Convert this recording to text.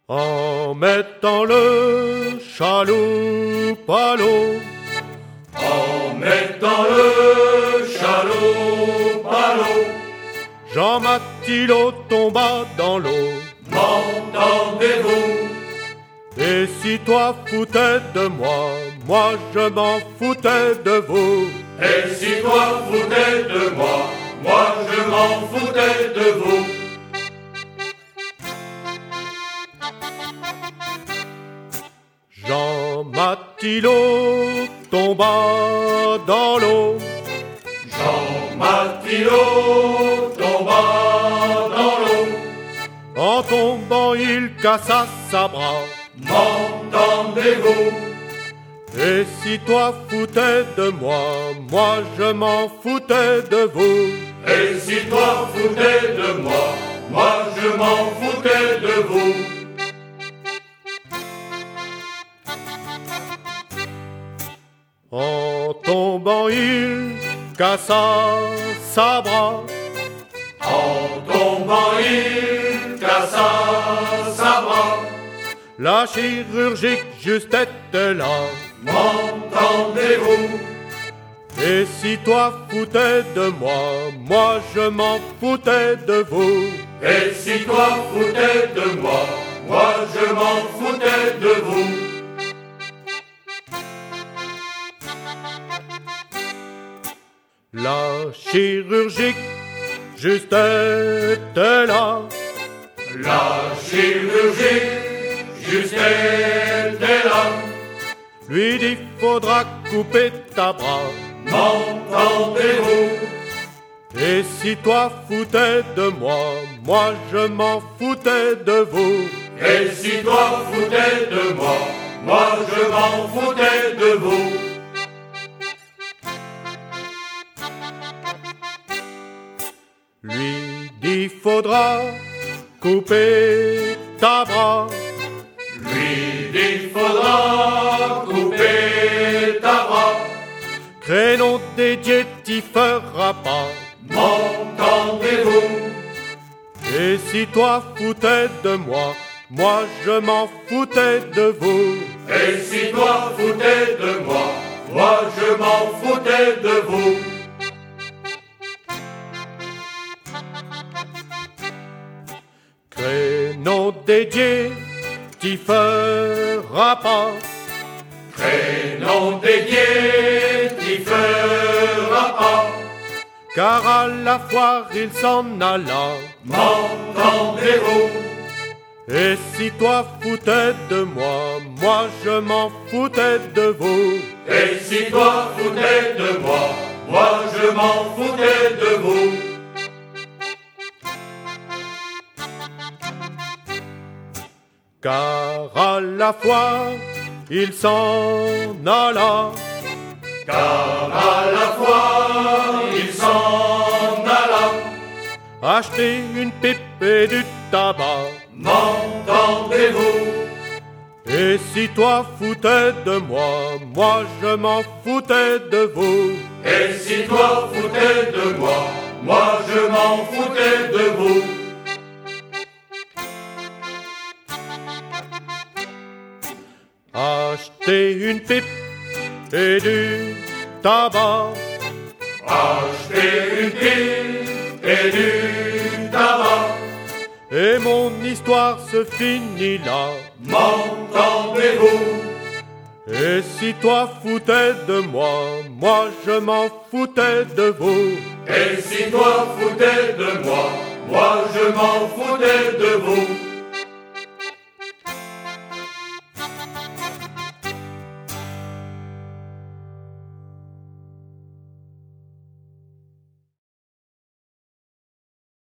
En mettant le chaloupe à l'eau, en mettant le chaloupe à l'eau, Jean Mathilot tomba dans l'eau. M'entendez-vous? Et si toi foutais de moi, moi je m'en foutais de vous. Et si toi foutais de moi, moi je m'en foutais de vous. Jean Mathilot tomba dans l'eau. Jean Mathilot tomba dans l'eau. En tombant il cassa sa bras. M'entendez-vous? Et si toi foutais de moi, moi je m'en foutais de vous. Et si toi foutais de moi, moi je m'en foutais de vous. En tombant il cassa sa bras. En tombant il cassa sa bras. La chirurgique juste était là. M'entendez-vous? Et si toi foutais de moi, moi je m'en foutais de vous. Et si toi foutais de moi, moi je m'en foutais de vous. La chirurgique juste était là. La chirurgie juste était là. Lui dit faudra couper ta bras. M'entendez-vous? Et si toi foutais de moi, moi je m'en foutais de vous. Et si toi foutais de moi, moi je m'en foutais de vous. Lui dit faudra couper ta bras. Lui dit faudra couper ta bras. Crénon dédié t'y fera pas. M'entendez-vous? Et si toi foutais de moi, moi je m'en foutais de vous. Et si toi foutais de moi, moi je m'en foutais de vous. Crénon dédié t'y fera pas. Crénon dédié t'y fera pas. Car à la foire il s'en alla. M'entendez-vous? Et si toi foutais de moi, moi je m'en foutais de vous. Et si toi foutais de moi, moi je m'en foutais de vous. Car à la foire il s'en alla. Car à la fois il s'en alla. Acheter une pipe et du tabac. M'entendez-vous? Et si toi foutais de moi, moi je m'en foutais de vous. Et si toi foutais de moi, moi je m'en foutais de vous. Acheter une pipe et du tabac. Acheter une pipe et du tabac. Et mon histoire se finit là. M'entendez-vous? Et si toi foutais de moi, moi je m'en foutais de vous. Et si toi foutais de moi, moi je m'en foutais de vous.